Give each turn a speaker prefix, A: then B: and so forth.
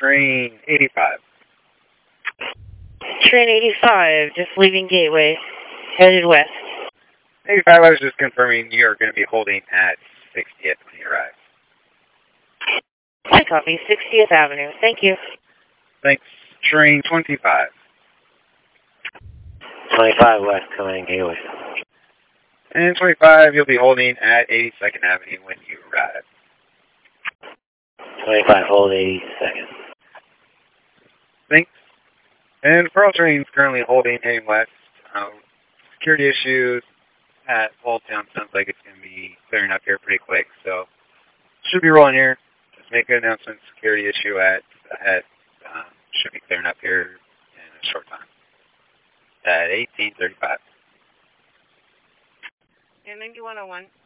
A: train 85.
B: Train 85, just leaving Gateway, headed west.
A: 85, I was just confirming you're going to be holding at 60th when you arrive.
B: I copy, 60th Avenue. Thank you.
A: Thanks. Train 25.
C: 25 west, coming Gateway.
A: And 25, you'll be holding at 82nd Avenue when you arrive.
C: 25, hold 82nd.
A: Thanks. And for all trains currently holding, heading west, security issues at Old Town sounds like it's going to be clearing up here pretty quick, so should be rolling here. Just make an announcement, security issue at should be clearing up here in a short time. At 18:35.
B: Yeah, 9101.